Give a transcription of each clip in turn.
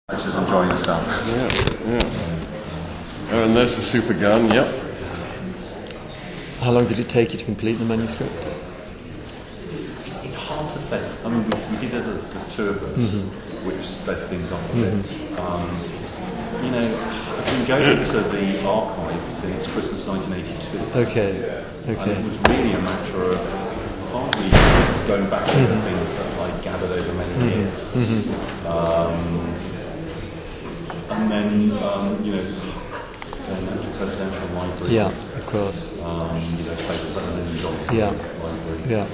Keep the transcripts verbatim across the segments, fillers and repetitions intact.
Just enjoy yourself. Yeah, yeah. Oh, and there's the super gun, yep. How long did it take you to complete the manuscript? It's, it's hard to say. I mean, we, we did it as, as two of us, mm-hmm. which sped things up a bit. Mm-hmm. Um, you know, I've been going to the archives since Christmas nineteen eighty-two. Okay, okay. And it was really a matter of partly going back to mm-hmm. the things that I gathered over many mm-hmm. years. Mm-hmm. Um, And then, um, you know, the Natural Presidential Library. Yeah, of course. Um, you know, places like the Lyndon Johnson yeah. Library. Yeah.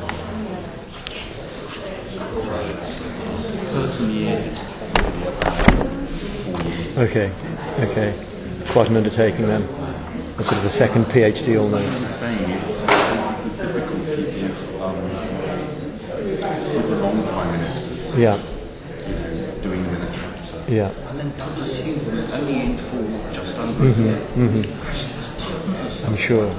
Person years, it's probably about four years. Okay, okay. Quite an undertaking then. A sort of a second PhD almost. As I'm saying, it's, uh, the difficulty is um, with the long Prime Ministers. Yeah. You know, doing them in a chapter. Yeah. And then Douglas Hume was only in for just under mm-hmm, a year. Mm-hmm. I'm sure.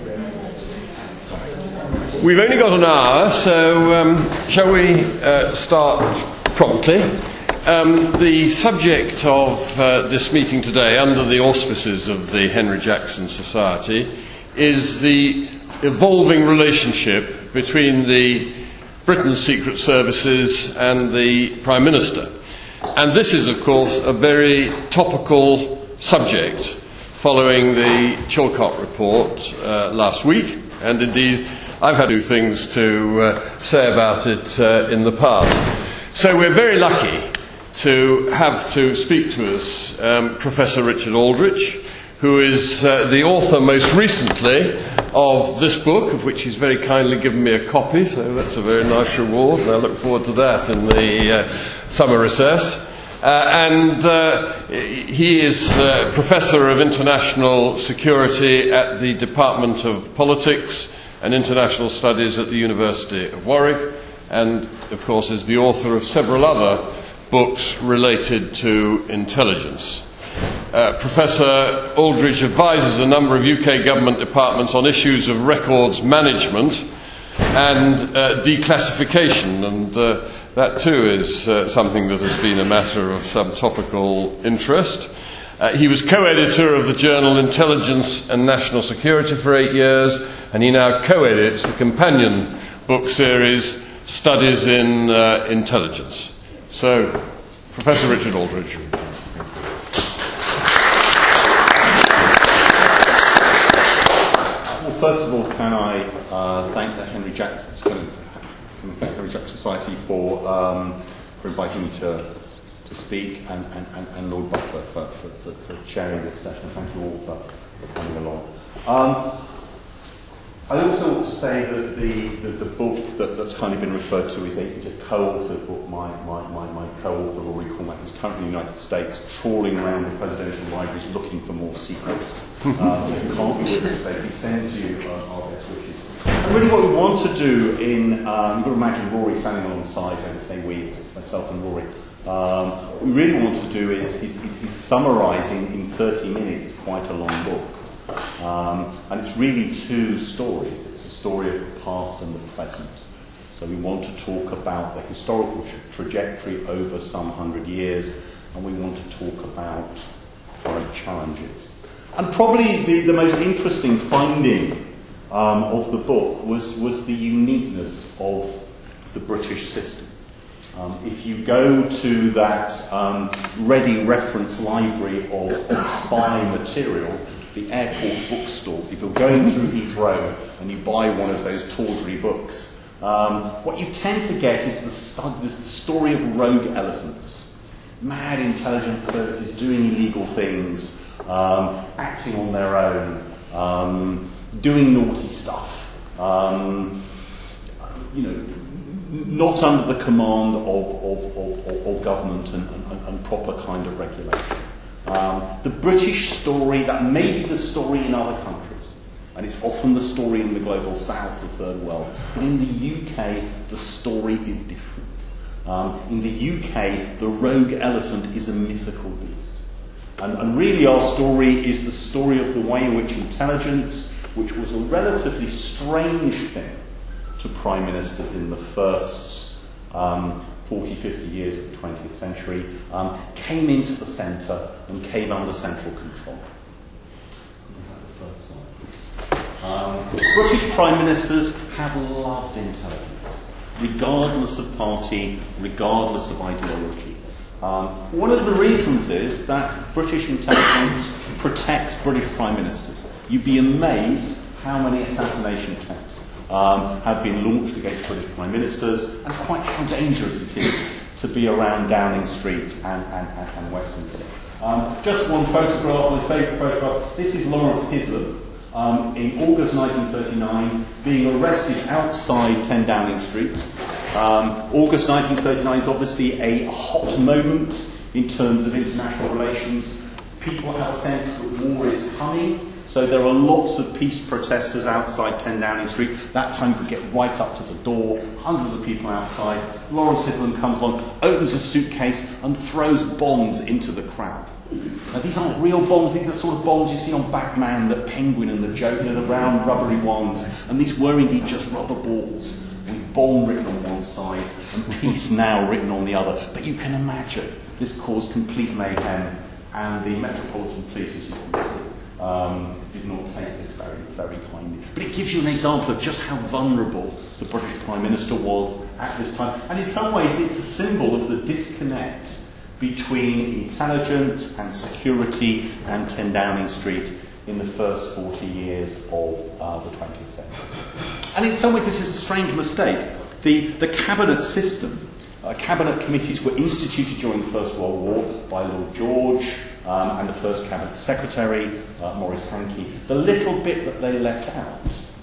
Sorry. We've only got an hour, so um, shall we uh, start promptly? Um, the subject of uh, this meeting today, under the auspices of the Henry Jackson Society, is the evolving relationship between the Britain's secret services and the Prime Minister. And this is, of course, a very topical subject following the Chilcot report uh, last week, and indeed I've had a few things to uh, say about it uh, in the past. So we're very lucky to have to speak to us um, Professor Richard Aldrich, who is uh, the author most recently of this book, of which he's very kindly given me a copy, so that's a very nice reward, and I look forward to that in the uh, summer recess. Uh, and uh, he is uh, Professor of International Security at the Department of Politics and International Studies at the University of Warwick, and, of course, is the author of several other books related to intelligence. Uh, Professor Aldrich advises a number of U K government departments on issues of records management and uh, declassification, and uh, that too is uh, something that has been a matter of some topical interest. Uh, he was co-editor of the journal Intelligence and National Security for eight years, and he now co-edits the companion book series Studies in uh, Intelligence. So, Professor Richard Aldrich. Well, first of all, can I uh, thank the Henry Jackson, thank the Henry Jackson Society for um, for inviting me to to speak, and, and, and, and Lord Butler for, for, for, for chairing this session. Thank you all for, for coming along. Um, I also want to say that the, the, the book that, that's kind of been referred to is a, is a co-authored book. My, my, my, my co-author, Rory Cormack, is currently in the United States trawling around the presidential libraries looking for more secrets. uh, so he can't be with us today. He sends you uh, our best wishes. And really what we want to do in, um, you've got to imagine Rory standing alongside, I say we, it's myself and Rory. Um, what we really want to do is, is, is, is summarising in thirty minutes quite a long book. Um, and it's really two stories. It's a story of the past and the present. So we want to talk about the historical tra- trajectory over some hundred years, and we want to talk about current challenges. And probably the, the most interesting finding um, of the book was, was the uniqueness of the British system. Um, if you go to that um, ready reference library of, of spy material, the airport bookstore, if you're going through Heathrow and you buy one of those tawdry books, um, what you tend to get is the, st- is the story of rogue elephants. Mad intelligence services doing illegal things, um, acting on their own, um, doing naughty stuff, um, you know, not under the command of, of, of, of government and, and, and proper kind of regulation. Um, the British story, that may be the story in other countries, and it's often the story in the global south, the third world, but in the U K, the story is different. Um, in the U K, the rogue elephant is a mythical beast. And, and really our story is the story of the way in which intelligence, which was a relatively strange thing to prime ministers in the first um, forty, fifty years of the twentieth century, um, came into the centre and came under central control. Um, British Prime Ministers have loved intelligence, regardless of party, regardless of ideology. Um, one of the reasons is that British intelligence protects British Prime Ministers. You'd be amazed how many assassination attempts um, have been launched against British Prime Ministers, and quite how dangerous it is to be around Downing Street and, and, and, and Westminster. Um, just one photograph, my favourite photograph. This is Lawrence Hislop. Um, in August nineteen thirty-nine, being arrested outside ten Downing Street. Um, August nineteen thirty-nine is obviously a hot moment in terms of international relations. People have a sense that war is coming, so there are lots of peace protesters outside ten Downing Street. That time could get right up to the door, hundreds of people outside. Lawrence Hislop comes along, opens a suitcase and throws bombs into the crowd. Now, these aren't real bombs, these are the sort of bombs you see on Batman, the Penguin and the Joker, the round rubbery ones. And these were indeed just rubber balls with bomb written on one side and peace now written on the other. But you can imagine this caused complete mayhem, and the Metropolitan Police, as you can see, um, did not take this very, very kindly. But it gives you an example of just how vulnerable the British Prime Minister was at this time. And in some ways, it's a symbol of the disconnect between intelligence and security and ten Downing Street in the first forty years of uh, the twentieth century. And in some ways this is a strange mistake. The, the cabinet system, uh, cabinet committees were instituted during the First World War by Lord George um, and the first cabinet secretary, uh, Maurice Hankey. The little bit that they left out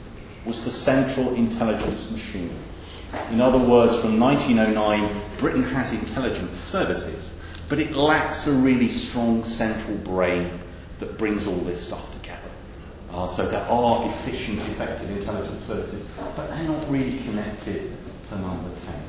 was the central intelligence machinery. In other words, from nineteen oh nine, Britain has intelligence services, but it lacks a really strong central brain that brings all this stuff together. Uh, so there are efficient, effective intelligence services, but they're not really connected to number ten.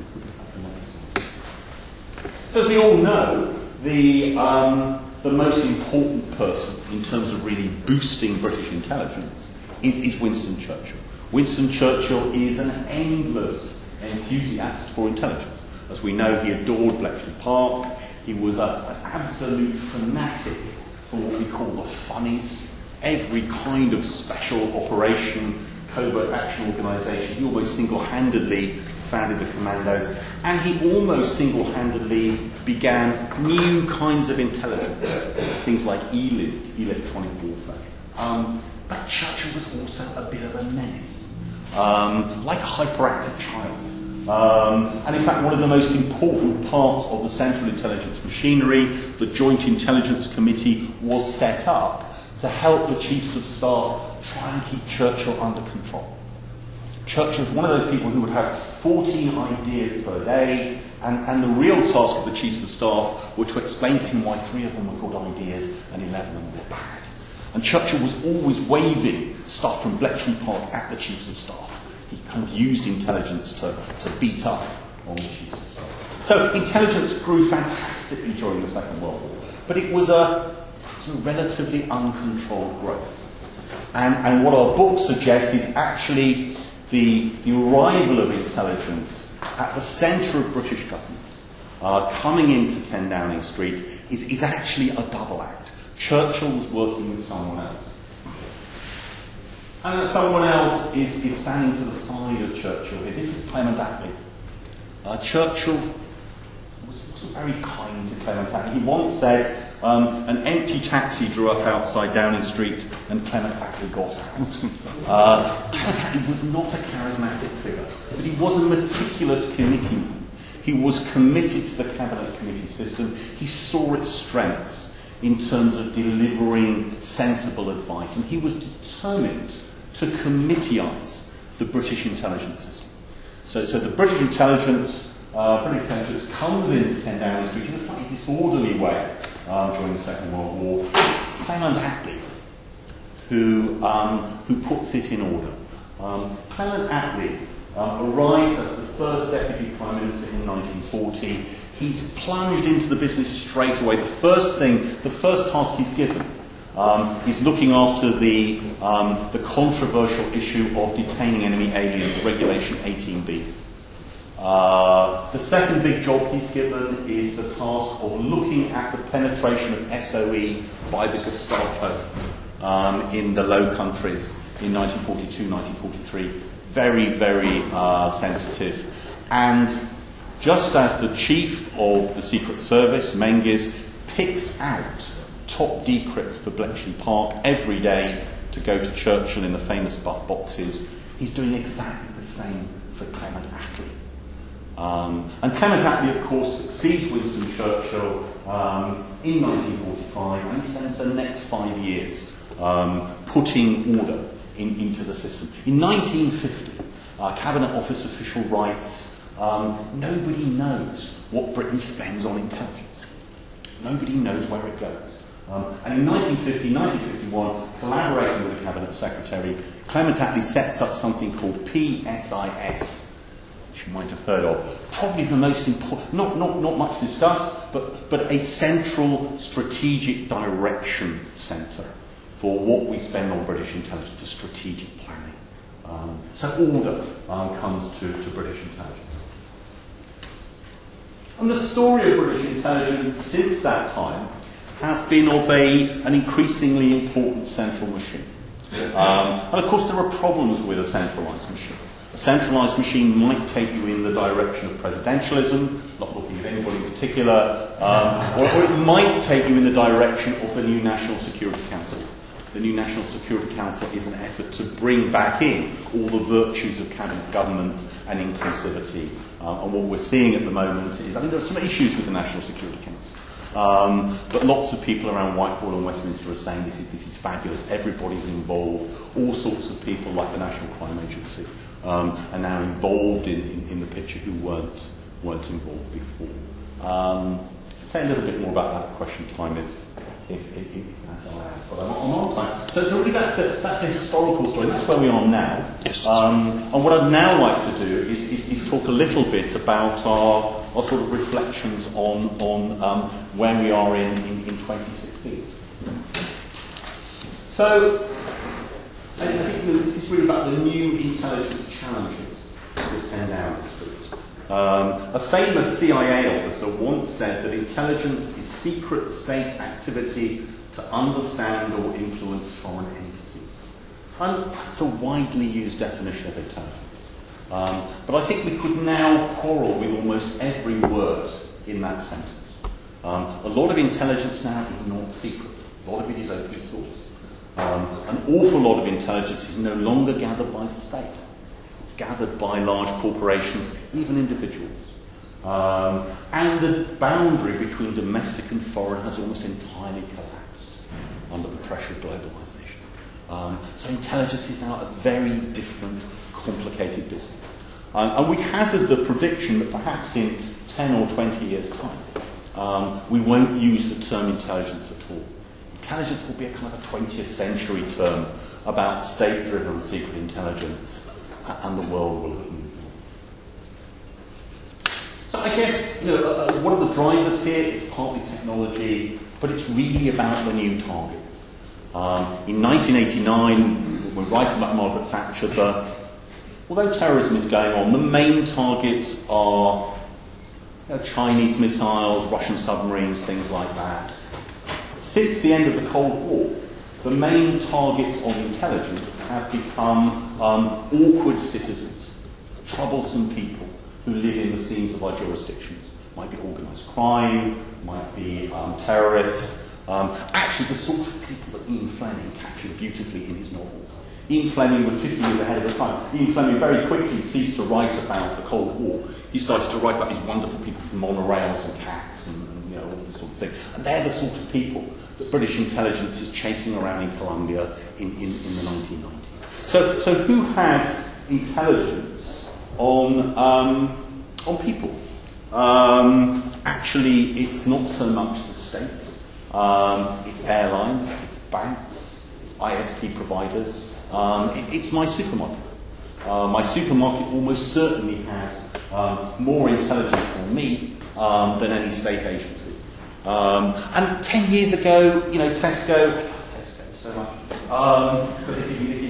So as we all know, the, um, the most important person in terms of really boosting British intelligence is, is Winston Churchill. Winston Churchill is an endless enthusiast for intelligence. As we know, he adored Bletchley Park. He was a, an absolute fanatic for what we call the funnies. Every kind of special operation, covert action organisation, he almost single-handedly founded the Commandos, and he almost single-handedly began new kinds of intelligence, things like E L I T, electronic warfare. Um, but Churchill was also a bit of a menace, um, like a hyperactive child. Um, and in fact, one of the most important parts of the Central Intelligence machinery, the Joint Intelligence Committee, was set up to help the Chiefs of Staff try and keep Churchill under control. Churchill was one of those people who would have fourteen ideas per day, and, and the real task of the Chiefs of Staff were to explain to him why three of them were good ideas and eleven of them were bad. And Churchill was always waving stuff from Bletchley Park at the Chiefs of Staff. He kind of used intelligence to, to beat up on the Chiefs of Staff. So intelligence grew fantastically during the Second World War, but it was a, it was a relatively uncontrolled growth. And, and what our book suggests is actually the, the arrival of intelligence at the centre of British government, uh, coming into ten Downing Street, is, is actually a double act. Churchill was working with someone else. And that someone else is, is standing to the side of Churchill here. This is Clement Attlee. Uh, Churchill was, was very kind to Clement Attlee. He once said, um, an empty taxi drew up outside Downing Street and Clement Attlee got out. uh, Clement Attlee was not a charismatic figure, but he was a meticulous committeeman. He was committed to the cabinet committee system. He saw its strengths in terms of delivering sensible advice, and he was determined to committeeise the British intelligence system. So, so the British intelligence, uh, British intelligence comes into ten Downing Street in a slightly disorderly way um, during the Second World War. It's Clement Attlee who, um, who puts it in order. Um, Clement Attlee um, arrives as the first Deputy Prime Minister in nineteen forty. He's plunged into the business straight away. The first thing, the first task he's given Um, he's looking after the, um, the controversial issue of detaining enemy aliens, Regulation eighteen B. Uh, the second big job he's given is the task of looking at the penetration of S O E by the Gestapo um, in the Low Countries in nineteen forty-two, nineteen forty-three. Very, very uh, sensitive. And just as the chief of the Secret Service, Menzies, picks out top decrypts for Bletchley Park every day to go to Churchill in the famous buff boxes, he's doing exactly the same for Clement Attlee. Um, and Clement Attlee, of course, succeeds Winston Churchill um, in nineteen forty-five, and he spends the next five years um, putting order in, into the system. In nineteen fifty, uh, Cabinet Office official writes, um, nobody knows what Britain spends on intelligence. Nobody knows where it goes. Um, and in nineteen fifty, nineteen fifty-one, collaborating with the Cabinet Secretary, Clement Attlee sets up something called P S I S, which you might have heard of. Probably the most important, not, not, not much discussed, but, but a central strategic direction centre for what we spend on British intelligence, for strategic planning. Um, so order um, comes to, to British intelligence. And the story of British intelligence since that time has been of a, an increasingly important central machine. Um, and of course there are problems with a centralised machine. A centralised machine might take you in the direction of presidentialism, not looking at anybody in particular, um, or, or it might take you in the direction of the new National Security Council. The new National Security Council is an effort to bring back in all the virtues of cabinet government and inclusivity. Um, and what we're seeing at the moment is, I mean, there are some issues with the National Security Council. Um, but lots of people around Whitehall and Westminster are saying this is, this is fabulous, everybody's involved, all sorts of people like the National Crime Agency um, are now involved in, in, in the picture who weren't, weren't involved before. Um, say a little bit more about that at question time if, if, if, if that's all right. But I'm on time. So, so really that's the, that's the historical story, that's where we are now. Um, and what I'd now like to do is, is, is talk a little bit about our Or sort of reflections on, on um, where we are in, in, in twenty sixteen. So, I think you know, this is really about the new intelligence challenges that attend our district. Um, a famous C I A officer once said that intelligence is secret state activity to understand or influence foreign entities. And that's a widely used definition of intelligence. Um, but I think we could now quarrel with almost every word in that sentence. Um, a lot of intelligence now is not secret. A lot of it is open source. Um, an awful lot of intelligence is no longer gathered by the state. It's gathered by large corporations, even individuals. Um, and the boundary between domestic and foreign has almost entirely collapsed under the pressure of globalisation. Um, so intelligence is now a very different, complicated business. Um, and we hazard the prediction that perhaps in ten or twenty years' time, um, we won't use the term intelligence at all. Intelligence will be a kind of a twentieth century term about state-driven secret intelligence, and the world will have moved on. So I guess, you know, uh, what are the drivers here? It's partly technology, but it's really about the new targets. Um, in nineteen eighty-nine, we're writing about Margaret Thatcher, the, although terrorism is going on, the main targets are you know, Chinese missiles, Russian submarines, things like that. Since the end of the Cold War, the main targets of intelligence have become um, awkward citizens, troublesome people who live in the scenes of our jurisdictions. Might be organised crime, might be um, terrorists. Um, actually, the sort of people that Ian Fleming captured beautifully in his novels. Ian Fleming was fifty years ahead of the time. Ian Fleming very quickly ceased to write about the Cold War. He started to write about these wonderful people with monorails and cats and, and you know all this sort of thing. And they're the sort of people that British intelligence is chasing around in Colombia in, in, in the nineteen nineties. So, so who has intelligence on um, on people? Um, actually, it's not so much the state. Um, it's airlines, it's banks, it's I S P providers. Um, it, it's my supermarket. Uh, my supermarket almost certainly has um, more intelligence on me um, than any state agency. Um, and ten years ago, you know, Tesco, I love Tesco so much, um, but they give me, they give me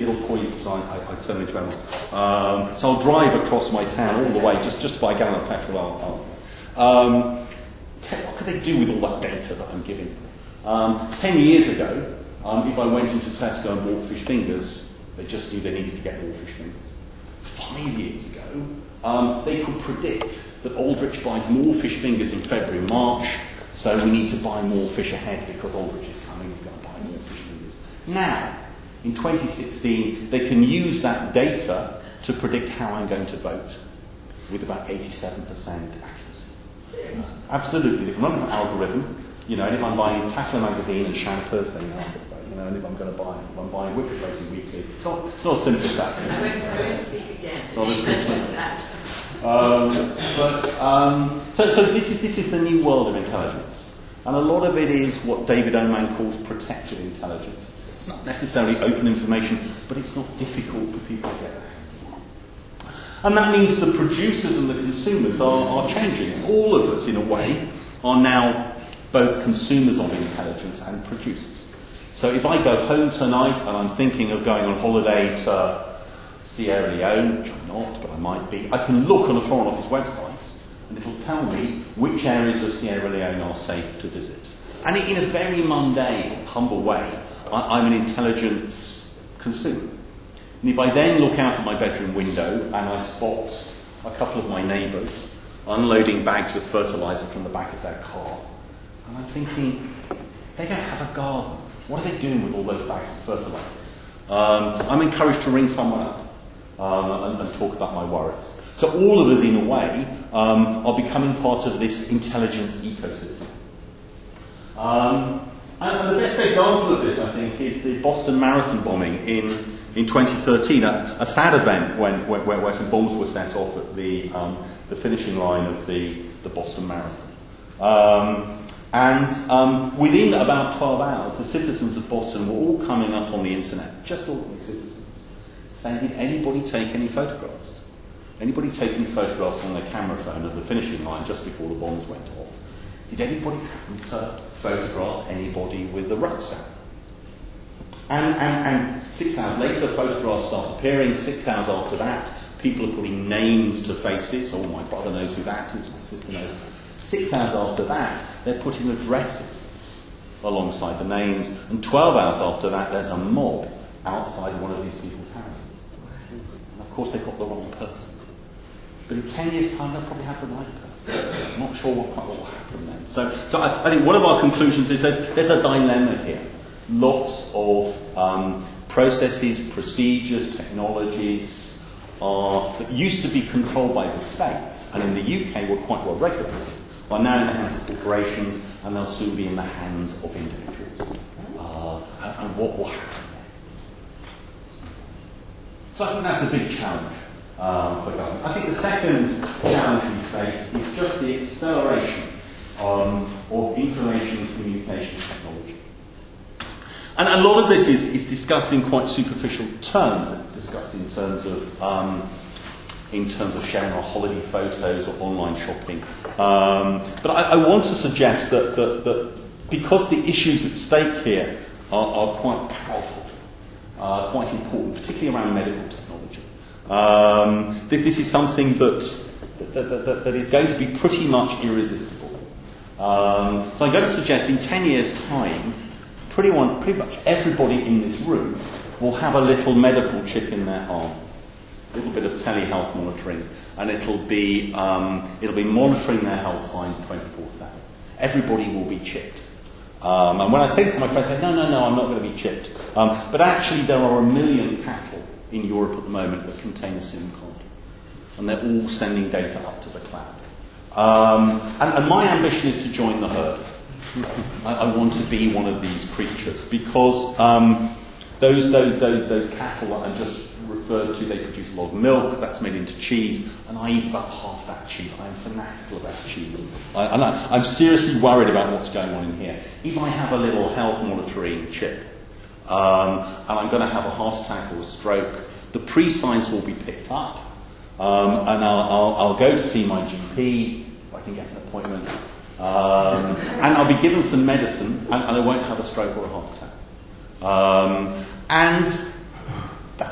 little point, so I, I, I turn into animals. Um, so I'll drive across my town all the way, just, just to buy a gallon of petrol. I'll, I'll, um, what could they do with all that data that I'm giving them? Um, ten years ago, um, if I went into Tesco and bought fish fingers, they just knew they needed to get more fish fingers. Five years ago, um, they could predict that Aldrich buys more fish fingers in February and March, so we need to buy more fish ahead because Aldrich is coming, he's going to buy more fish fingers. Now, in twenty sixteen, they can use that data to predict how I'm going to vote with about eighty-seven percent accuracy. Uh, absolutely, they can run an algorithm, you know, and if I'm buying Tackler magazine and Champers, then I'm going to vote, you know, and if I'm going to buy, if I'm buying Whippet Racing Weekly, it's not, it's not as simple as that. I won't, I won't speak again. It's not as simple as that. Um, but um, so, so this is this is the new world of intelligence, and a lot of it is what David Oman calls protected intelligence. It's, it's not necessarily open information, but it's not difficult for people to get their hands on. And that means the producers and the consumers are, are changing. All of us, in a way, are now both consumers of intelligence and producers. So if I go home tonight and I'm thinking of going on holiday to Sierra Leone, which I'm not, but I might be, I can look on a Foreign Office website and it'll tell me which areas of Sierra Leone are safe to visit. And in a very mundane, humble way, I, I'm an intelligence consumer. And if I then look out of my bedroom window and I spot a couple of my neighbours unloading bags of fertiliser from the back of their car, and I'm thinking, they don't have a garden. What are they doing with all those bags of fertiliser? Um, I'm encouraged to ring someone up. Um, and, and talk about my worries. So all of us, in a way, um, are becoming part of this intelligence ecosystem. Um, and, and the best example of this, I think, is the Boston Marathon bombing in, in twenty thirteen, a, a sad event when, where, where some bombs were set off at the, um, the finishing line of the, the Boston Marathon. Um, and um, within about twelve hours, the citizens of Boston were all coming up on the internet, just ordinary citizens, saying, did anybody take any photographs? Anybody take any photographs on their camera phone of the finishing line just before the bombs went off? Did anybody happen to photograph anybody with the rucksack? And, and, and six hours later, photographs start appearing. Six hours after that, people are putting names to faces. Oh, my brother knows who that is, my sister knows. Six hours after that, they're putting addresses alongside the names. And twelve hours after that, there's a mob outside one of these people's houses. Of course, they've got the wrong person. But in ten years' time, they'll probably have the right person. I'm not sure what, what will happen then. So, so I, I think one of our conclusions is there's, there's a dilemma here. Lots of um, processes, procedures, technologies are, that used to be controlled by the states, and in the U K were quite well regulated, are now in the hands of corporations, and they'll soon be in the hands of individuals. Uh, and, and what will happen? So I think that's a big challenge um, for government. I think the second challenge we face is just the acceleration um, of information and communications technology. And a lot of this is, is discussed in quite superficial terms. It's discussed in terms of um, in terms of sharing our holiday photos or online shopping. Um, but I, I want to suggest that, that, that because the issues at stake here are, are quite powerful, Uh, quite important, particularly around medical technology. Um, th- this is something that that, that, that that is going to be pretty much irresistible. Um, so I'm going to suggest in ten years' time, pretty, one, pretty much everybody in this room will have a little medical chip in their arm, a little bit of telehealth monitoring, and it'll be um, it'll be monitoring their health signs twenty-four seven. Everybody will be chipped. Um, and when I say this to my friends, they say, no, no, no, I'm not going to be chipped. Um, but actually, there are a million cattle in Europe at the moment that contain a SIM card. And they're all sending data up to the cloud. Um, and, and my ambition is to join the herd. I, I want to be one of these creatures because um, those, those, those, those cattle that I just referred to, they produce a lot of milk, that's made into cheese, and I eat about half that cheese. I am fanatical about cheese. I, and I, I'm seriously worried about what's going on in here. If I have a little health monitoring chip, um, and I'm going to have a heart attack or a stroke, the pre-signs will be picked up, um, and I'll, I'll, I'll go to see my G P, if I can get an appointment, um, and I'll be given some medicine, and, and I won't have a stroke or a heart attack. Um, and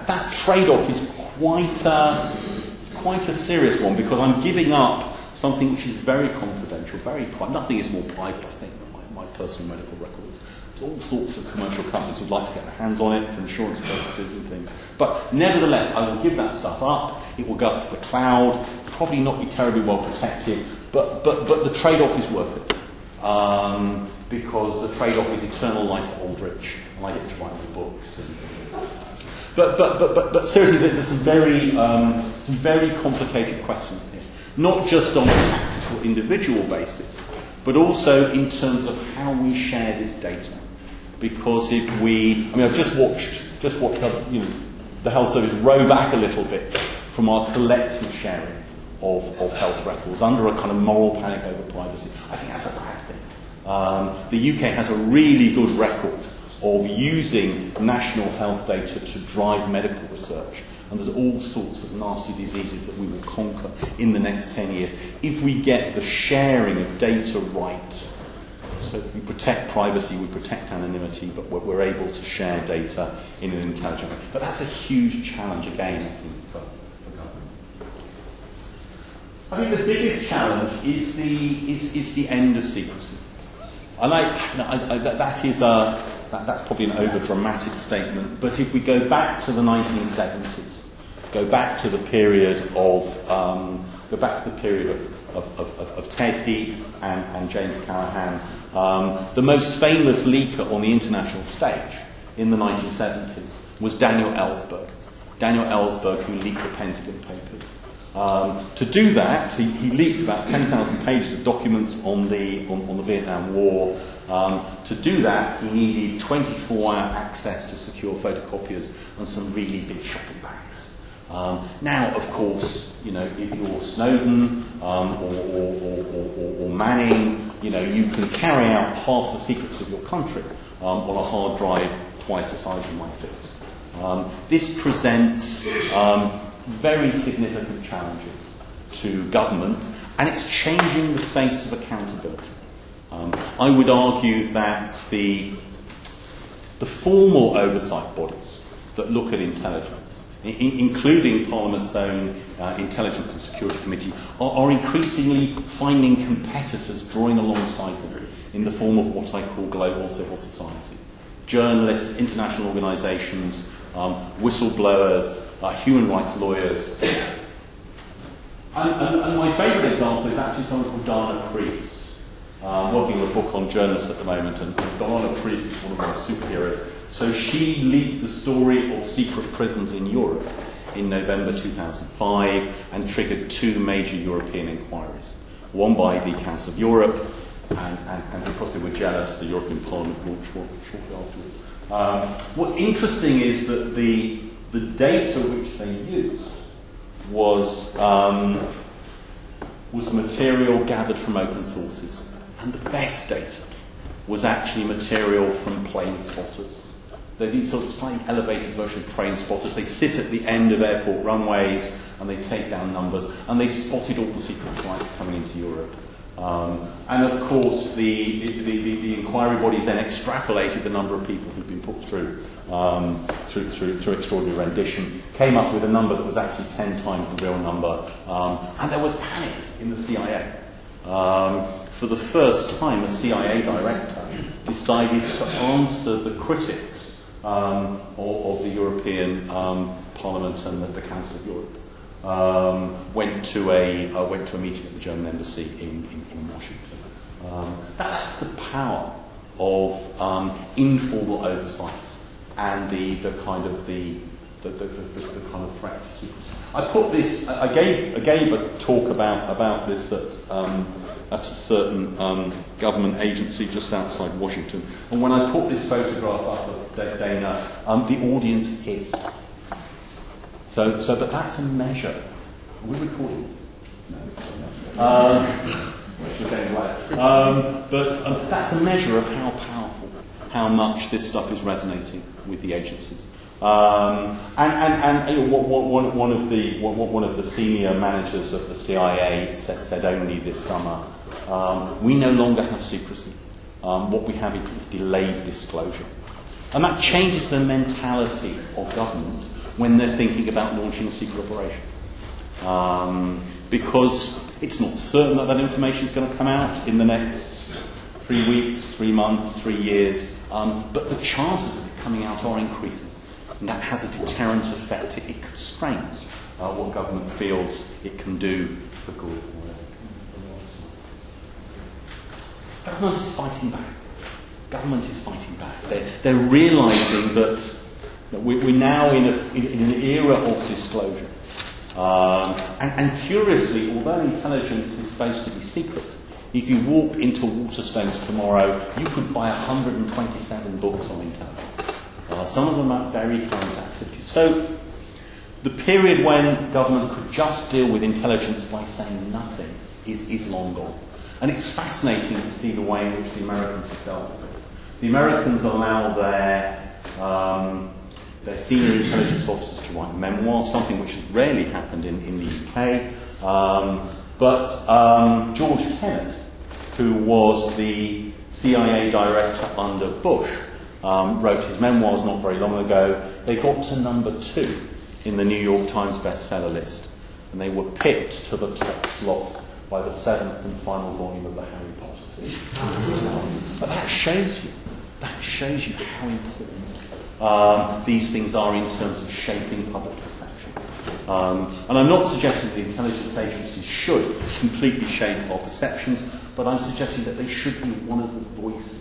that, that trade-off is quite a, it's quite a serious one, because I'm giving up something which is very confidential, very private. Nothing is more private, I think, than my, my personal medical records. There's all sorts of commercial companies would like to get their hands on it for insurance purposes and things. But nevertheless, I will give that stuff up. It will go up to the cloud. Probably not be terribly well protected, but but but the trade-off is worth it, um, because the trade-off is eternal life for Aldrich, and I get to write my books. And, but but but but but seriously, there's some very um, some very complicated questions here. Not just on a tactical individual basis, but also in terms of how we share this data. Because if we, I mean, I've just watched, just watched, you know, the Health Service row back a little bit from our collective sharing of, of health records under a kind of moral panic over privacy. I think that's a bad thing. Um, the U K has a really good record of using national health data to drive medical research. And there's all sorts of nasty diseases that we will conquer in the next ten years if we get the sharing of data right. So we protect privacy, we protect anonymity, but we're, we're able to share data in an intelligent way. But that's a huge challenge again, I think, for, for government. I think the biggest challenge is the is, is the end of secrecy. And I, you know, I, I, that, that is a That, that's probably an over-dramatic statement, but if we go back to the nineteen seventies, go back to the period of um, go back to the period of, of, of, of Ted Heath and, and James Callaghan, um, the most famous leaker on the international stage in the nineteen seventies was Daniel Ellsberg. Daniel Ellsberg, who leaked the Pentagon Papers. Um, to do that, he, he leaked about ten thousand pages of documents on the on, on the Vietnam War. Um, to do that, he needed twenty-four hour access to secure photocopiers and some really big shopping bags. Um, now, of course, you know, if you're Snowden um, or, or, or, or, or Manning, you know, you can carry out half the secrets of your country um, on a hard drive twice the size of my fist. Um, this presents um, very significant challenges to government, and it's changing the face of accountability. Um, I would argue that the, the formal oversight bodies that look at intelligence, I- including Parliament's own uh, Intelligence and Security Committee, are, are increasingly finding competitors drawing alongside them in the form of what I call global civil society. Journalists, international organisations, um, whistleblowers, uh, human rights lawyers. And, and, and my favourite example is actually someone called Dana Priest. Uh, I'm working on a book on journalists at the moment, and Dana Priest is one of my superheroes. So she leaked the story of secret prisons in Europe in November two thousand five and triggered two major European inquiries. One by the Council of Europe, and, and, and because they were jealous, the European Parliament launched one shortly afterwards. Um, what's interesting is that the, the data which they used was, um, was material gathered from open sources. And the best data was actually material from plane spotters. They're these sort of slightly elevated version of plane spotters. They sit at the end of airport runways and they take down numbers, and they've spotted all the secret flights coming into Europe. Um, and of course, the, the, the, the inquiry bodies then extrapolated the number of people who'd been put through, um, through, through, through extraordinary rendition, came up with a number that was actually ten times the real number, um, and there was panic in the C I A. Um, for the first time, a C I A director decided to answer the critics um, of, of the European um, Parliament and the, the Council of Europe. Um, went to a uh, went to a meeting at the German embassy in, in, in Washington. Um, that, that's the power of um, informal oversight and the, the kind of the the, the, the, the kind of threat to secrecy. I put this. I gave I gave a talk about about this at um, at a certain um, government agency just outside Washington, and when I put this photograph up of Dana, um, the audience hissed. So, so, but that's a measure. Are we recording? No. Um, anyway, um, but um, that's a measure of how powerful, how much this stuff is resonating with the agencies. Um, and and, and you know, one, one of the one of the senior managers of the C I A said, said only this summer, um, we no longer have secrecy. Um, what we have is delayed disclosure, and that changes the mentality of government when they're thinking about launching a secret operation. Um, because it's not certain that that information is going to come out in the next three weeks, three months, three years, um, but the chances of it coming out are increasing. And that has a deterrent effect. It, it constrains uh, what government feels it can do for good. Government is fighting back. Government is fighting back. They're, they're realising that we, we're now in, a, in, in an era of disclosure. Um, and, and curiously, although intelligence is supposed to be secret, if you walk into Waterstones tomorrow, you could buy one hundred twenty-seven books on intelligence. Uh, some of them are very current activities. So the period when government could just deal with intelligence by saying nothing is, is long gone. And it's fascinating to see the way in which the Americans have dealt with this. The Americans allow their, um, their senior intelligence officers to write memoirs, something which has rarely happened in, in the U K. Um, but um, George Tenet, who was the C I A director under Bush, um, wrote his memoirs not very long ago. They got to number two in the New York Times bestseller list. And they were pipped to the top slot by the seventh and final volume of the Harry Potter series. But that shows you, that shows you how important um, these things are in terms of shaping public perceptions. Um, and I'm not suggesting that intelligence agencies should completely shape our perceptions, but I'm suggesting that they should be one of the voices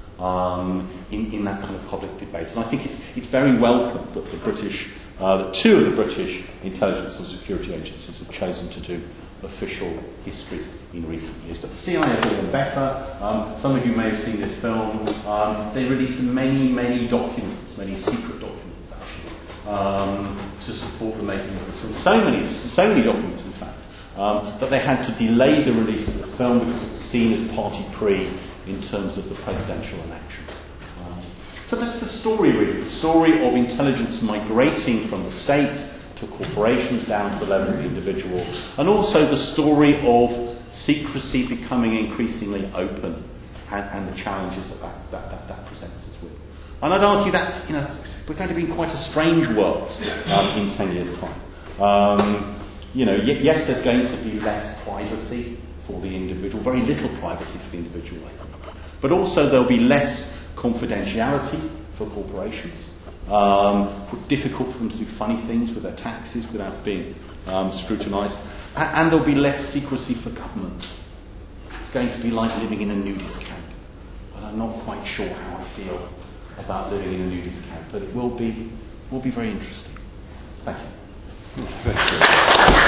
um, in, in that kind of public debate. And I think it's, it's very welcome that the British, uh, that two of the British intelligence and security agencies have chosen to do official histories in recent years. But the C I A have done better. Um, some of you may have seen this film. Um, they released many, many documents, many secret documents actually, um, to support the making of this film. So many, so many documents, in fact, um, that they had to delay the release of the film because it was seen as party pre in terms of the presidential election. Um, so that's the story, really. The story of intelligence migrating from the state to corporations down to the level of the individual, and also the story of secrecy becoming increasingly open and, and the challenges that that, that, that that presents us with. And I'd argue that's, you know, we're going to be in quite a strange world um, in ten years' time. Um, you know, y- yes, there's going to be less privacy for the individual, very little privacy for the individual, I think. But also there'll be less confidentiality for corporations. Um, difficult for them to do funny things with their taxes without being um, scrutinised. And, and there'll be less secrecy for government. It's going to be like living in a nudist camp. And I'm not quite sure how I feel about living in a nudist camp, but it will be, will be very interesting. Thank you. Thank you.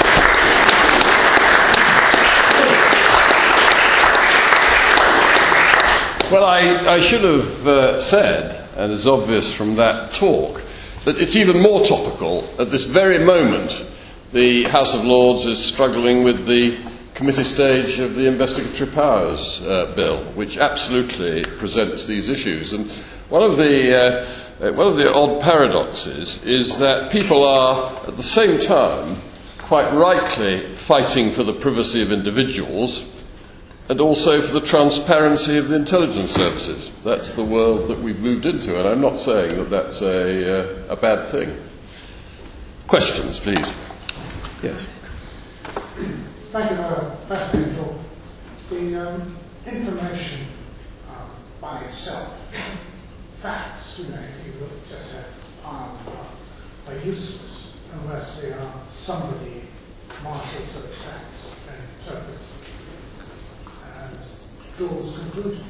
Well, I, I should have uh, said, and it's obvious from that talk, that it's even more topical at this very moment. The House of Lords is struggling with the committee stage of the Investigatory Powers uh, Bill, which absolutely presents these issues. And one of the uh, one of the odd paradoxes is that people are, at the same time, quite rightly fighting for the privacy of individuals, and also for the transparency of the intelligence services. That's the world that we've moved into, and I'm not saying that that's a, uh, a bad thing. Questions, please. Yes. Thank you for a fascinating talk. The um, information uh, by itself, facts, you know, if you look just at piles and piles, are useless unless they are somebody marshals those facts and interprets and draws conclusions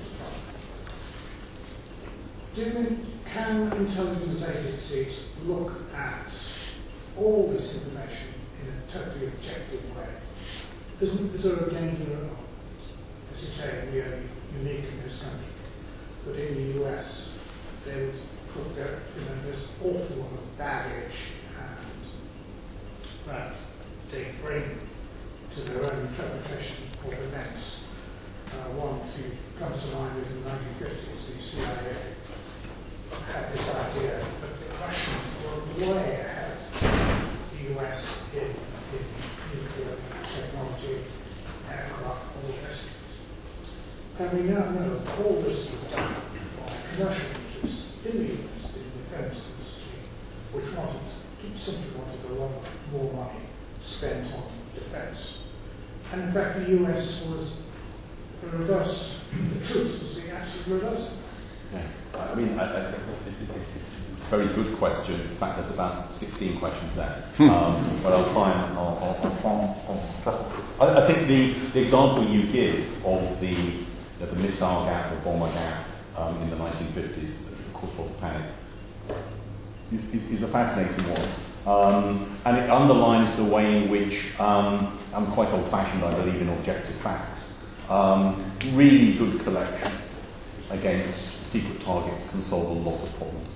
from. Do, can intelligence agencies look at all this information in a totally objective way? Isn't, is there a danger of, as you say, we are unique in this country, but in the U S they would put their, you know, this awful lot of baggage and that they bring to their own interpretation of events. Uh, one thing comes to mind is in the nineteen fifties, the C I A had this idea that the Russians were way ahead of the U S in, in nuclear technology, aircraft, all the rest of it. And we now know that all this was done by commercial interests in the U S, in the defense industry, which wanted to simply wanted a lot more money spent on defence. And in fact, the U S was the reverse. The truth was the absolute reverse. Yeah. I mean, I, I, it's a very good question. In fact, there's about sixteen questions there. um, but I'll try and I'll, I'll, I'll, I'll, I, I think the, the example you give of the you know, the missile gap, the bomber gap um, in the nineteen fifties, the Causeway Panic, is, is, is a fascinating one. Um, and it underlines the way in which um, I'm quite old-fashioned, I believe in objective facts. Um, really good collection against secret targets can solve a lot of problems.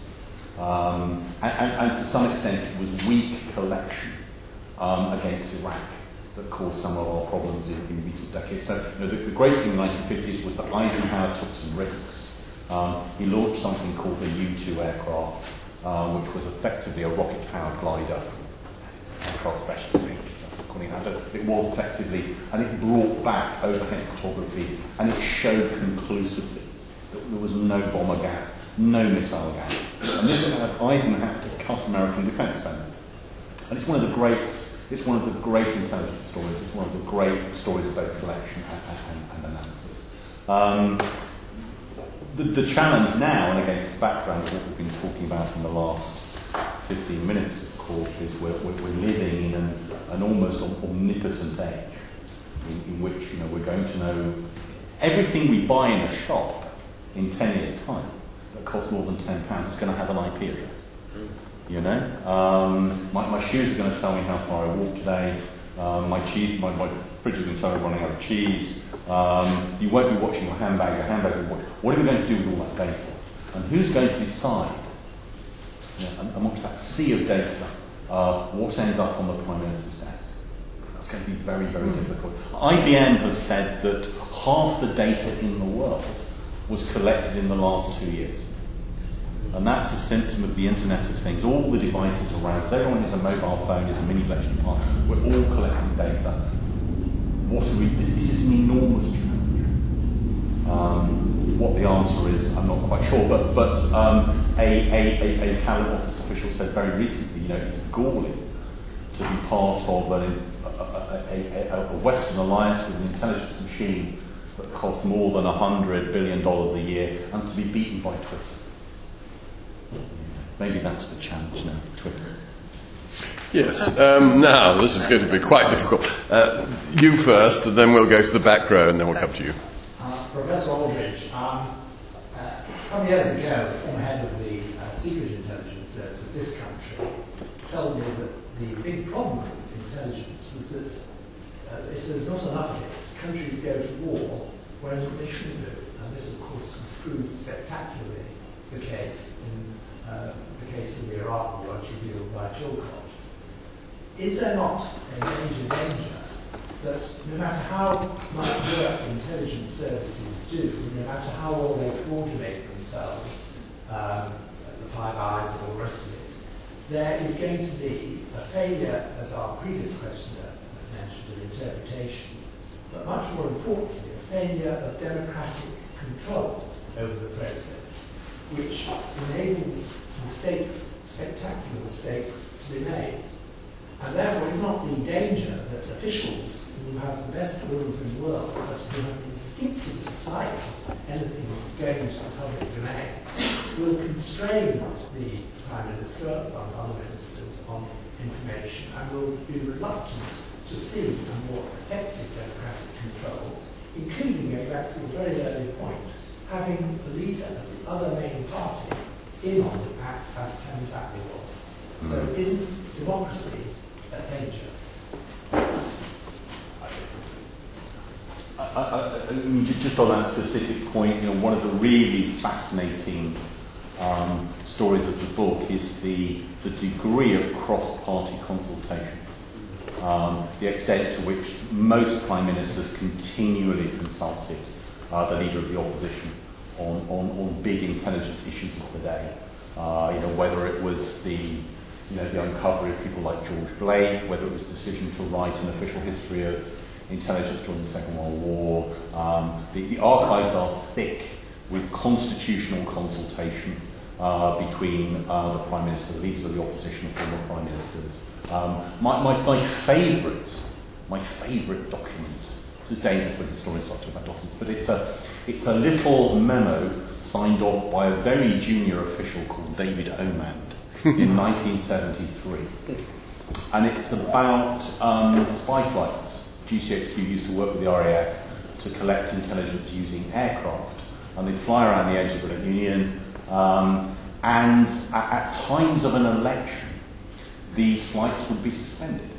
Um, and, and, and to some extent it was weak collection um, against Iraq that caused some of our problems in, in recent decades. So you know, the, the great thing in the nineteen fifties was that Eisenhower took some risks. Um, he launched something called the U two aircraft, uh, which was effectively a rocket-powered glider, aircraft specialty. It was effectively, and it brought back overhead photography, and it showed conclusively that there was no bomber gap, no missile gap. And this allowed Eisenhower to cut American defence spending. And it's one of the great, it's one of the great intelligence stories. It's one of the great stories of both collection and, and, and analysis. Um, the, the challenge now, and against the background of what we've been talking about in the last fifteen minutes, of course, is we're, we're, we're living in an, an almost omnipotent age in, in which you know we're going to know everything we buy in a shop in ten years' time that costs more than ten pounds is going to have an I P address. You know, um, my, my shoes are going to tell me how far I walked today. Um, my cheese, my, my fridge is going to tell me I'm running out of cheese. Um, you won't be watching your handbag. Your handbag will watch. What are we going to do with all that data? And who's going to decide, you know, amongst that sea of data, uh, what ends up on the Prime Minister's desk? That's going to be very, very difficult. I B M have said that half the data in the world was collected in the last two years. And that's a symptom of the Internet of Things. All the devices around, everyone who's a mobile phone is a mini flesh department. We're all collecting data. What are we, this is an enormous challenge. Um, what the answer is, I'm not quite sure, but, but um, a, a, a, a Cabinet Office official said very recently, you know, it's galling to be part of an, a, a, a, a Western alliance with an intelligence machine that costs more than one hundred billion dollars a year and to be beaten by Twitter. Maybe that's the challenge now, Twitter. Yes. Um, now, this is going to be quite difficult. Uh, you first, and then we'll go to the back row, and then we'll come to you. Uh, Professor Aldridge, um, uh, some years ago, the former head of the uh, Secret Intelligence Service of this country told me that the big problem with intelligence was that uh, if there's not enough of it, countries go to war whereas what they shouldn't do. And this, of course, was proved spectacularly the case in uh, the case of the Iraq War, as revealed by Chilcot. Is there not a major danger that no matter how much work intelligence services do, no matter how well they coordinate themselves, um, the Five Eyes and all the rest of it, there is going to be a failure, as our previous questioner mentioned, of interpretation, but much more importantly, a failure of democratic control over the process, which enables mistakes, spectacular mistakes, to be made. And therefore, it's not the danger that officials who have the best wills in the world, but who have instinctively dislike anything going into the public domain, will constrain the Prime Minister and other ministers on information and will be reluctant to see a more effective democratic control, including, going back to the very early point, having the leader of the other main party in on the act as Tony Blackwood was. So isn't democracy a danger? I, I, I mean, just on that specific point, you know, one of the really fascinating um, stories of the book is the, the degree of cross-party consultation, um, the extent to which most prime ministers continually consulted uh, the leader of the opposition on, on, on big intelligence issues of the day. Uh, you know, whether it was the you know, the uncovery of people like George Blake, whether it was the decision to write an official history of intelligence during the Second World War. Um, the, the archives are thick with constitutional consultation uh, between uh, the Prime Minister, the leaders of the opposition, former Prime Ministers. Um, my my, my favourite, my favourite document, this is dangerous when historians start talking about documents, but it's a, it's a little memo signed off by a very junior official called David Omand in nineteen seventy-three. And it's about um, spy flights. G C H Q used to work with the R A F to collect intelligence using aircraft. And they'd fly around the edge of the Union. Um, and at, at times of an election, these flights would be suspended.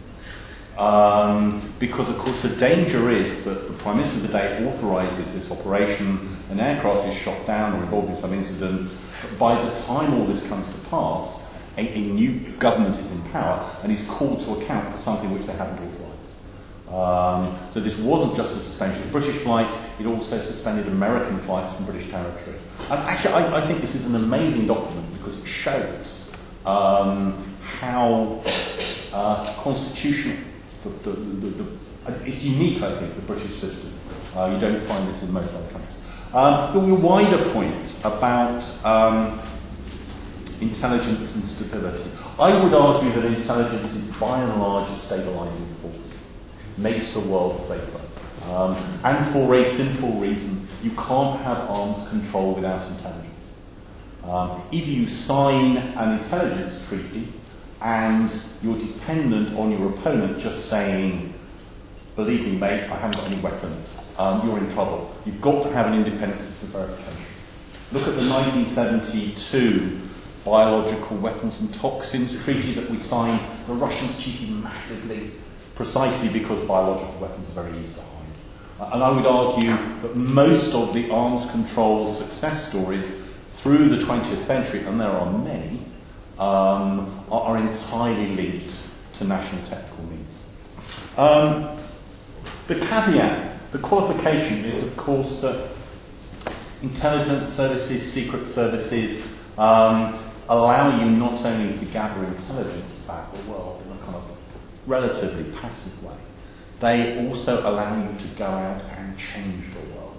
Um, because, of course, the danger is that the Prime Minister of the day authorises this operation, an aircraft is shot down or involved in some incident. But by the time all this comes to pass, a, a new government is in power and is called to account for something which they haven't authorised. Um, so this wasn't just a suspension of British flights, it also suspended American flights from British territory. And actually, I, I think this is an amazing document because it shows um, how uh, constitutional, the, the, the, the, it's unique, I think, the British system. Uh, you don't find this in most other countries. Um, the wider point about um, intelligence and stability. I would argue that intelligence is by and large a stabilising force. Makes the world safer. Um, and for a simple reason, you can't have arms control without intelligence. Um, if you sign an intelligence treaty and you're dependent on your opponent just saying, believe me, mate, I haven't got any weapons, um, you're in trouble. You've got to have an independent system of verification. Look at the nineteen seventy-two Biological Weapons and Toxins Treaty that we signed. The Russians cheated massively, precisely because biological weapons are very easy to hide. Uh, and I would argue that most of the arms control success stories through the twentieth century, and there are many, um, are, are entirely linked to national technical needs. Um, the caveat, the qualification is, of course, that intelligence services, secret services, um, allow you not only to gather intelligence about the world in a kind of relatively passive way, they also allow you to go out and change the world.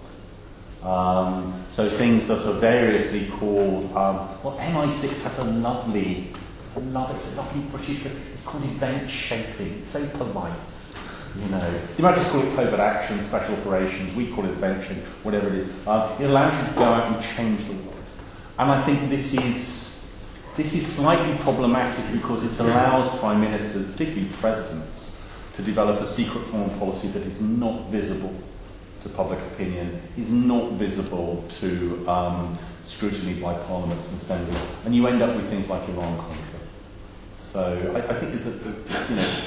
Um, so things that are variously called, um, well, M I six has a lovely, a lovely, it's a lovely British, it's called event shaping. It's so polite, you know. The Americans call it covert action, special operations. We call it event shaping, whatever it is. Uh, it allows you to go out and change the world. And I think this is this is slightly problematic because it allows prime ministers, particularly presidents, to develop a secret foreign policy that is not visible to public opinion, is not visible to um, scrutiny by parliaments and assemblies, and you end up with things like Iran-Contra. So I, I think there's a, you know,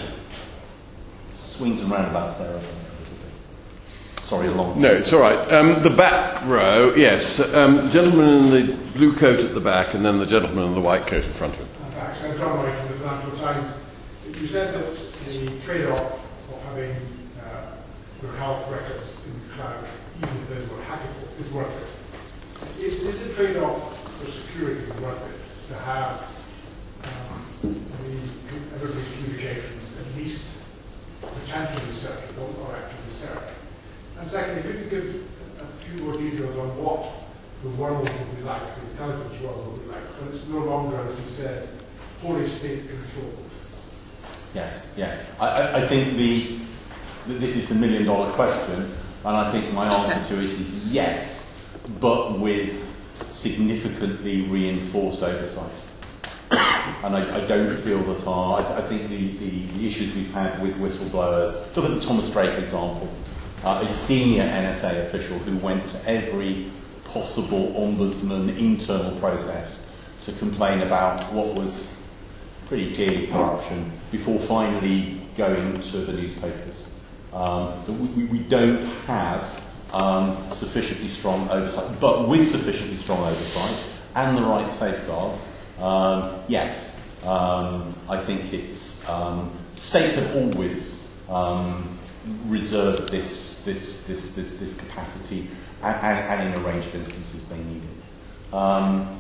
swings and roundabouts there. I think. Sorry, a long. No, it's all right. Um, the back row, yes. Um, gentleman in the blue coat at the back, and then the gentleman in the white coat in front of him. Thanks. I'm John White from the Financial Times. You said that the trade-off of having uh, your health records in the cloud, even if those were hackable, is worth it. Is, is the trade-off for security worth it to have um, the everybody's communications at least potentially searchable or actually searched? And secondly, could you give a few more details on what the world will be like, the intelligence world will be like, when it's no longer, as you said, wholly state controlled? Yes, yes. I, I, I think the, the this is the million dollar question, and I think my answer to it is yes, but with significantly reinforced oversight. And I, I don't feel that our, I, I think the, the, the issues we've had with whistleblowers, look at the Thomas Drake example. Uh, a senior N S A official who went to every possible ombudsman internal process to complain about what was pretty clearly corruption before finally going to the newspapers. Um, we, we don't have um, sufficiently strong oversight, but with sufficiently strong oversight and the right safeguards, um, yes, um, I think it's um, states have always um, reserved this this this this, this capacity, and, and, and in a range of instances they need it. Um,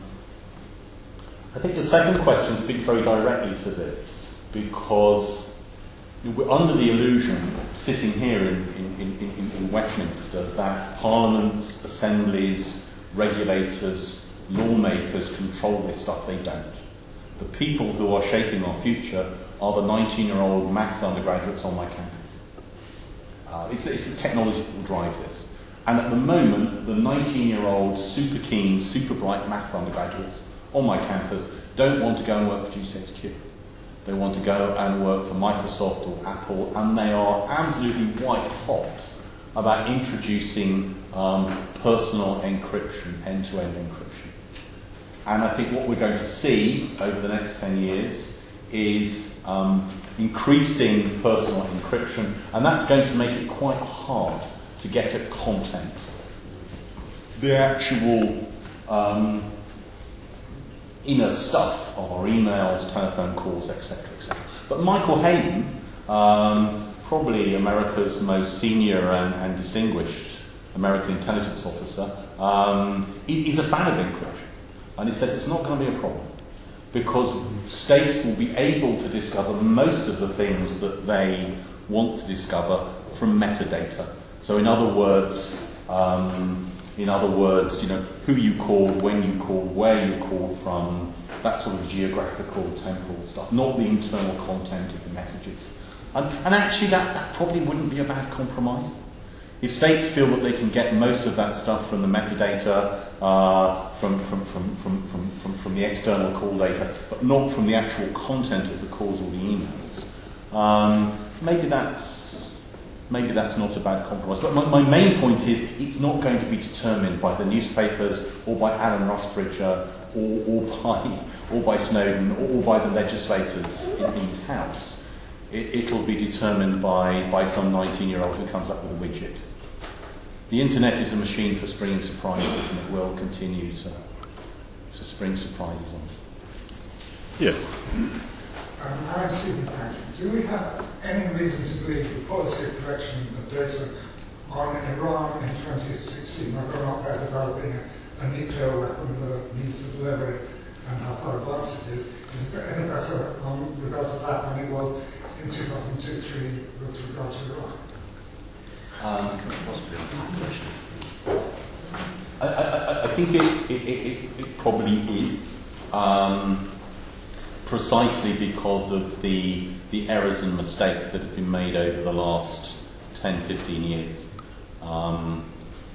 I think the second question speaks very directly to this, because we're under the illusion, sitting here in, in, in, in, in Westminster, that parliaments, assemblies, regulators lawmakers control this stuff, they don't. The people who are shaping our future are the nineteen-year-old maths undergraduates on my campus. Uh, it's, it's the technology that will drive this. And at the moment, the nineteen-year-old super keen, super bright maths undergraduates on my campus don't want to go and work for G C H Q. They want to go and work for Microsoft or Apple, and they are absolutely white hot about introducing um, personal encryption, end-to-end encryption. And I think what we're going to see over the next ten years is um, increasing personal encryption, and that's going to make it quite hard to get at content. The actual um, inner stuff of our emails, telephone calls, et cetera, et cetera. But Michael Hayden, um, probably America's most senior and, and distinguished American intelligence officer, um, he, he's a fan of encryption. And he says it's not going to be a problem because states will be able to discover most of the things that they want to discover from metadata. So in other words, um, in other words, you know, who you called, when you called, where you called from, that sort of geographical, temporal stuff, not the internal content of the messages. And, and actually that, that probably wouldn't be a bad compromise. If states feel that they can get most of that stuff from the metadata, uh, from, from, from, from, from, from, from the external call data, but not from the actual content of the calls or the emails, um, maybe that's maybe that's not a bad compromise. But my, my main point is it's not going to be determined by the newspapers or by Alan Rusbridger or, or by or by Snowden or, or by the legislators in, in his house. It, it'll be determined by, by some nineteen-year-old who comes up with a widget. The internet is a machine for springing surprises, and it will continue to, to spring surprises on us. Yes. Um, I'm Stephen Patrick. Do we have any reason to believe the policy of collection of data on Iran in twenty sixteen, whether or not they're developing a, a nuclear weapon, the means of delivery, and how far advanced it is, is there any better on regard to that than it was in two thousand two to three with regard to Iran? Um, I, I, I think it, it, it, it probably is, um, precisely because of the, the errors and mistakes that have been made over the last ten, fifteen years. Um,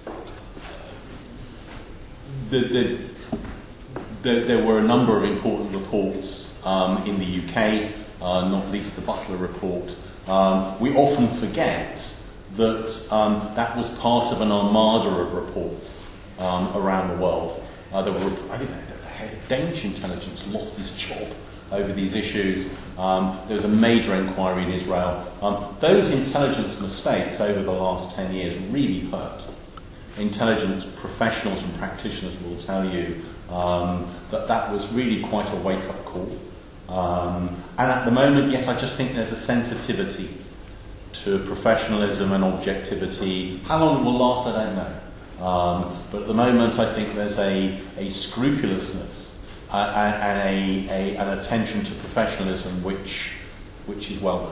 the, the, the, there were a number of important reports um, in the U K, uh, not least the Butler report. Um, we often forget that um, that was part of an armada of reports um, around the world. Uh, there were, I think the head of Danish intelligence lost his job over these issues. Um, there was a major inquiry in Israel. Um, those intelligence mistakes over the last ten years really hurt. Intelligence professionals and practitioners will tell you um, that that was really quite a wake-up call. Um, and at the moment, yes, I just think there's a sensitivity to professionalism and objectivity. How long it will last, I don't know. Um, but at the moment, I think there's a, a scrupulousness uh, and a, a, an attention to professionalism which, which is welcome.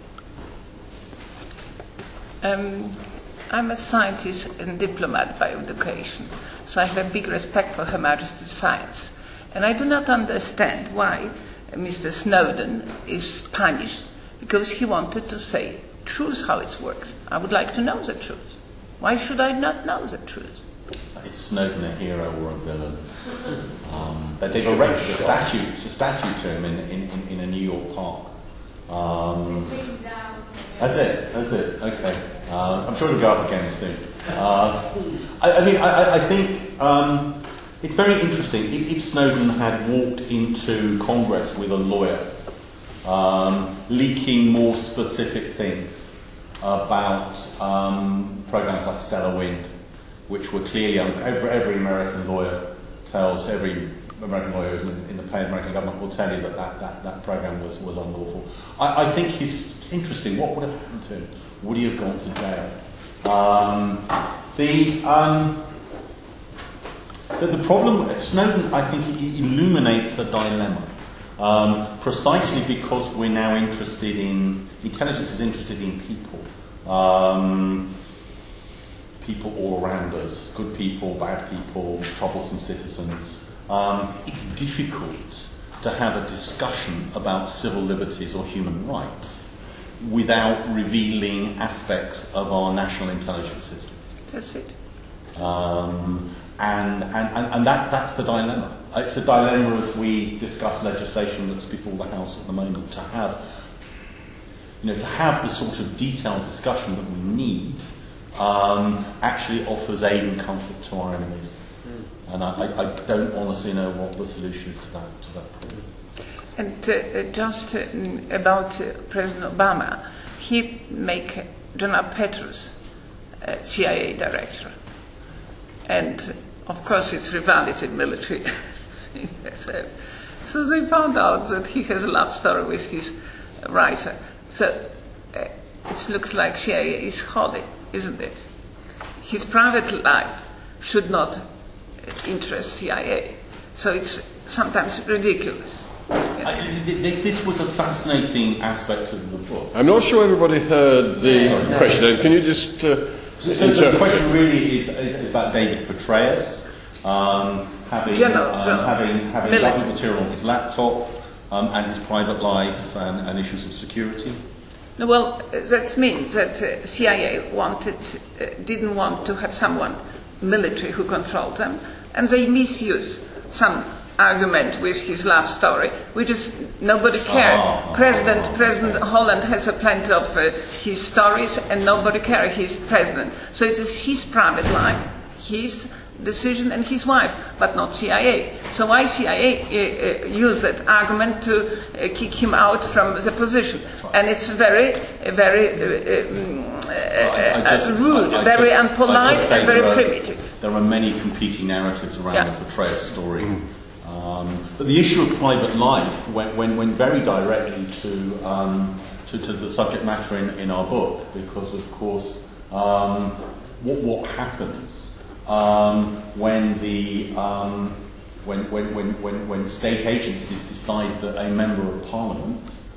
Um, I'm a scientist and diplomat by education, so I have a big respect for Her Majesty's science. And I do not understand why Mister Snowden is punished because he wanted to say truth how it works. I would like to know the truth. Why should I not know the truth? Is Snowden a hero or a villain? Um, but they've erected a statue, a statue to him in, in, in a New York park. Um, that's it, that's it, okay. Uh, I'm sure it'll go up again soon. Uh, I, I mean, I, I think um, it's very interesting. If, if Snowden had walked into Congress with a lawyer, Um, leaking more specific things about um, programs like Stellar Wind, which were clearly, um, every, every American lawyer tells, every American lawyer who's in the paid American government will tell you that that, that, that program was, was unlawful. I, I think it's interesting. What would have happened to him? Would he have gone to jail? Um, the, um, the the problem, Snowden, I think, he illuminates a dilemma. Um, precisely because we're now interested in, intelligence is interested in people. Um, people all around us, good people, bad people, troublesome citizens. um, it's difficult to have a discussion about civil liberties or human rights without revealing aspects of our national intelligence system. That's it. Um, and and, and, and that, that's the dilemma. It's the dilemma as we discuss legislation that's before the House at the moment, to have, you know, to have the sort of detailed discussion that we need um, actually offers aid and comfort to our enemies. Mm. And I, I, I don't honestly know what the solution is to that, to that problem. And uh, just uh, about uh, President Obama, he make General Petraeus uh, C I A director. And of course it's revalidated military. so, so they found out that he has a love story with his writer. So uh, it looks like C I A is holy, isn't it? His private life should not interest C I A. So it's sometimes ridiculous. Yeah. I, this was a fascinating aspect of the book. I'm not sure everybody heard the Sorry. question. Can you just... Uh, So, so the question really is, is about David Petraeus um, having, General, um, General. having having Military. government material on his laptop um, and his private life and, and issues of security. No, well, that means that uh, C I A wanted, uh, didn't want to have someone military who controlled them, and they misuse some argument with his love story, which is nobody cared. Oh, President oh, President okay. Holland has a plenty of uh, his stories, and nobody cares. He's president, so it is his private life, his decision, and his wife, but not C I A. So why C I A uh, uh, use that argument to uh, kick him out from the position? Right. And it's very, very uh, um, uh, I- I just- uh, rude, I- I very just- I unpolite, just say and very there are- primitive. There are many competing narratives around Yeah. the Petraeus story. Um, but the issue of private life went, went, went very directly to, um, to, to the subject matter in, in our book, because, of course, um, what, what happens um, when, the, um, when, when, when, when, when state agencies decide that a member of parliament,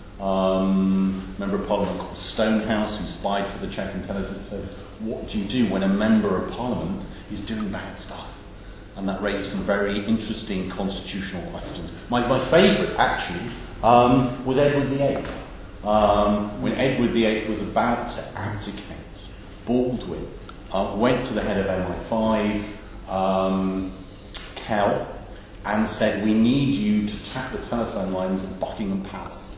um, member of parliament called Stonehouse, who spied for the Czech intelligence service, what do you do when a member of parliament is doing bad stuff? And that raises some very interesting constitutional questions. My, my favourite, actually, um, was Edward the Eighth. Um, when Edward the Eighth was about to abdicate, Baldwin uh, went to the head of M I five, um, Kell, and said, "We need you to tap the telephone lines at Buckingham Palace."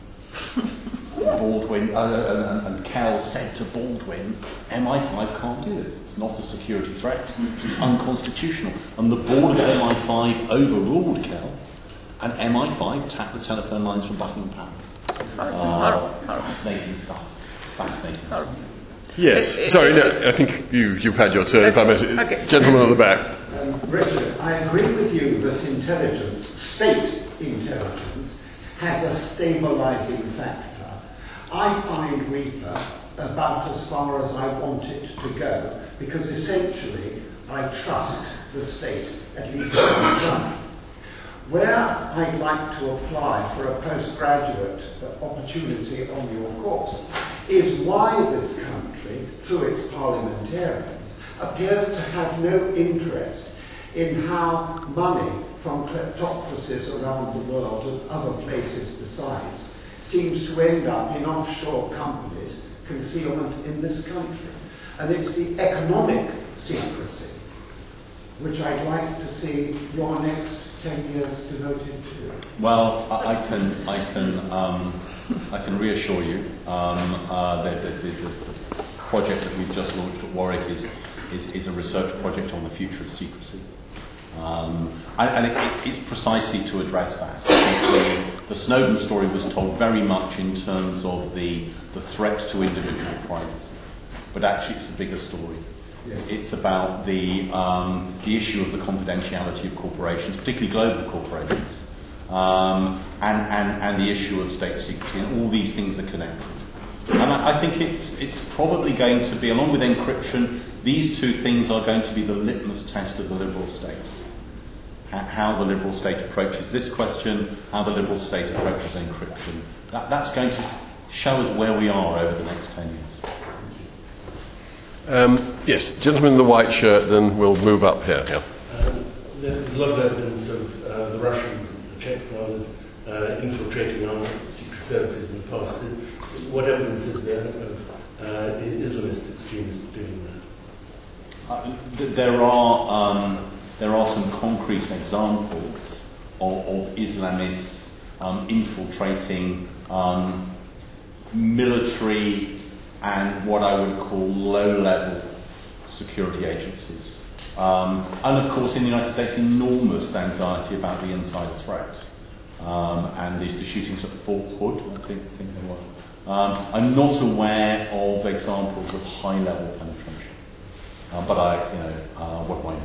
Baldwin uh, and, and Kell said to Baldwin, M I five can't do this. It's not a security threat. It's unconstitutional. And the board of M I five overruled Kell, and M I five tapped the telephone lines from Buckingham Palace. Uh, fascinating stuff. Fascinating stuff. Yes. It- it- Sorry, no, I think you've, you've had your turn. If I may. Okay. Gentleman at the back. Um, Richard, I agree with you that intelligence, state intelligence, has a stabilising factor. I find Reaper about as far as I want it to go, because essentially I trust the state, at least in this country. Where I'd like to apply for a postgraduate opportunity on your course is why this country, through its parliamentarians, appears to have no interest in how money from kleptocracies around the world and other places besides seems to end up in offshore companies' concealment in this country. And it's the economic secrecy which I'd like to see your next ten years devoted to. Well, I, I can, I can, um, I can reassure you um, uh, that the, the, the, the project that we've just launched at Warwick is, is, is a research project on the future of secrecy. Um, and and it, it, it's precisely to address that. The, the Snowden story was told very much in terms of the, the threat to individual privacy. But actually it's a bigger story. Yes. It's about the, um, the issue of the confidentiality of corporations, particularly global corporations, um, and, and, and the issue of state secrecy, and all these things are connected. And I, I think it's, it's probably going to be, along with encryption, these two things are going to be the litmus test of the liberal state. How the liberal state approaches this question, how the liberal state approaches encryption. That, that's going to show us where we are over the next ten years. Um, yes, gentleman in the white shirt, then we'll move up here. Yeah. Um, there's a lot of evidence of uh, uh, the Russians, the Czechs and others uh, infiltrating our secret services in the past. What evidence is there of uh, Islamist extremists doing that? Uh, th- there are um, there are some concrete examples of, of Islamists um, infiltrating um, military and what I would call low-level security agencies. Um, and of course, in the United States, enormous anxiety about the insider threat. Um, and the, the shootings at Fort Hood, I think, I think they were. Um, I'm not aware of examples of high-level penetration. Um, but I, you know, uh, what do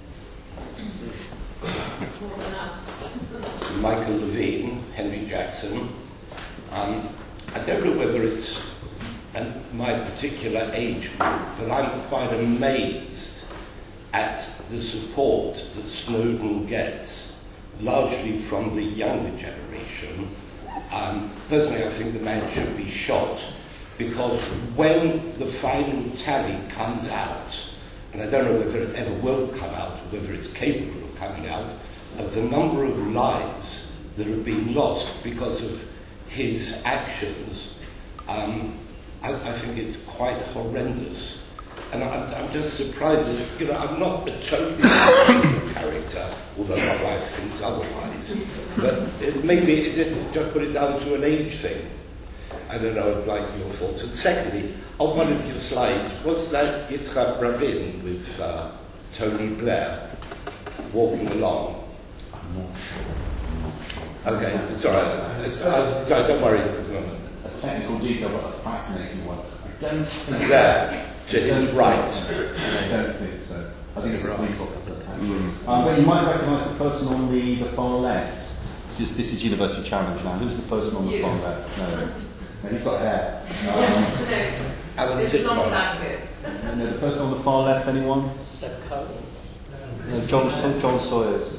I know? Michael Levine, Henry Jackson. Um, I don't know whether it's an, my particular age group, but I'm quite amazed at the support that Snowden gets, largely from the younger generation. Um, personally, I think the man should be shot, because when the final tally comes out, and I don't know whether it ever will come out, or whether it's capable of coming out, of the number of lives that have been lost because of his actions, um, I, I think it's quite horrendous. And I'm, I'm just surprised that, you know, I'm not a totally character, although my wife thinks otherwise. But it, maybe, is it just put it down to an age thing? I don't know, I'd like your thoughts. And secondly, on one of your slides, was that Yitzhak Rabin with uh, Tony Blair walking along? I'm not sure. Okay, it's all right. It's, uh, sorry, don't worry for the moment. A technical detail, but a fascinating one. I don't think There, it's right. I don't think so. I think it's a police officer. Mm. Um, but you might recognise the person on the, the far left. This is, this is University Challenge now. Who's the person on the You. far left? No. No, he's got hair. Um, Yeah, no, it's, it's long time ago. no, the person on the far left, anyone? No, John, John Sawyers.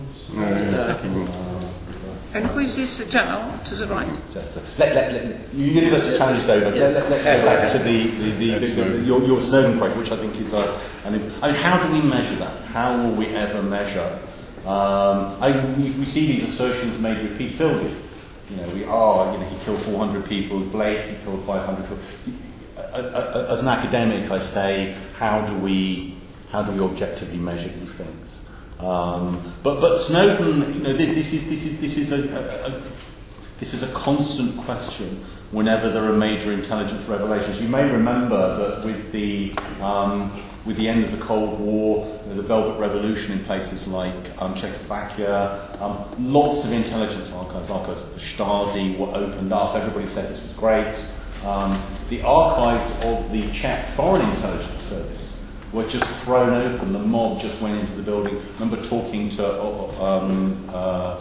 And who is this general to the right? Let, let, let, University Challenge is over. Let, let, let's go back to the, the, the, the, the, the, your, your Snowden question, which I think is a, an. I mean, how do we measure that? How will we ever measure? Um, I, we, we see these assertions made with Pete Philby. You know, we are. You know, he killed four hundred people. Blake, he killed five hundred people. As an academic, I say, how do we, how do we objectively measure these things? Um, but but Snowden, you know, this, this is this is this is a, a, a this is a constant question whenever there are major intelligence revelations. You may remember that with the um, with the end of the Cold War, you know, the Velvet Revolution in places like um, Czechoslovakia, um, lots of intelligence archives, archives of the Stasi were opened up. Everybody said this was great. Um, the archives of the Czech Foreign Intelligence Service were just thrown open. The mob just went into the building. I remember talking to um, uh,